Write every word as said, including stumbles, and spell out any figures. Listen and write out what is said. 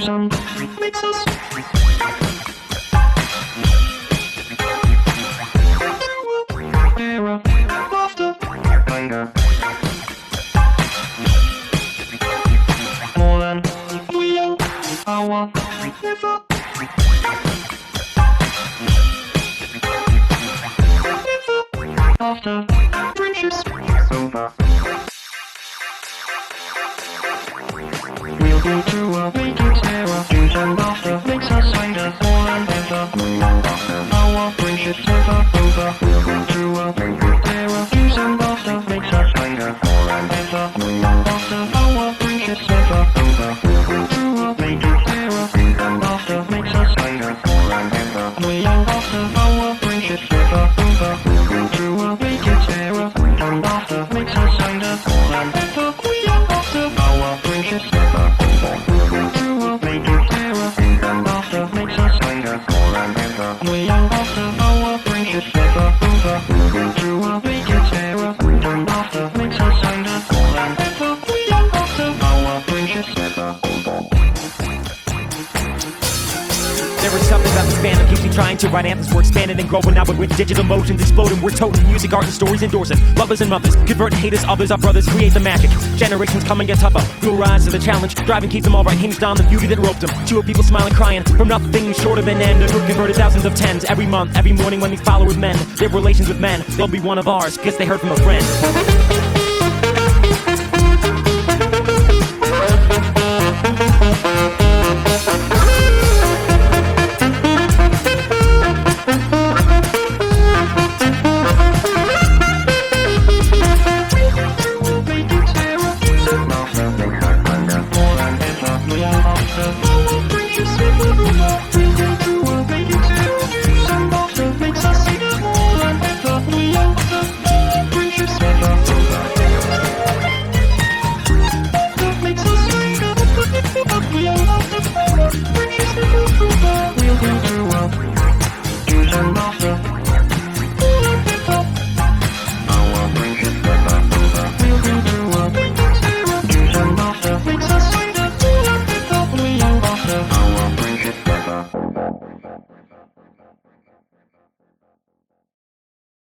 fusion makes us era after anger. More than we are our never. After friendship's over, we'll go through a matrix era. Fusion after makes us kinder. More than ever. Our friendship's never over. We'll go through a matrix era. Fusion after makes us kinder. More than ever. After our friendship's never over. We'll go through a matrix era. Fusion after makes us kinder. More than ever. We young after our friendship's never over. We'll go through a matrix era. Fusion after makes us kinder. More than ever. We young after our friendship's never over. We'll go through a matrix era. Fusion after makes us kinder. More than ever. We young after our friendship's never over. We'll go through a matrix era. Fusion after makes us kinder. More than ever. We young after our friendship's never over. There is something about this band that keeps me trying to write anthems. We're expanding and growing out, but with digital motions exploding. We're toting music, art, and stories endorsing. Lovers and mothers, converting haters, others, our brothers, create the magic. Generations come and get tougher. We'll rise to the challenge. Driving keeps them all right, hinged on the beauty that roped them. Two of people smiling, crying from nothing short of an end. We've converted thousands of tens every month, every morning when these followers mend their relations with men. They'll be one of ours, cause they heard from a friend.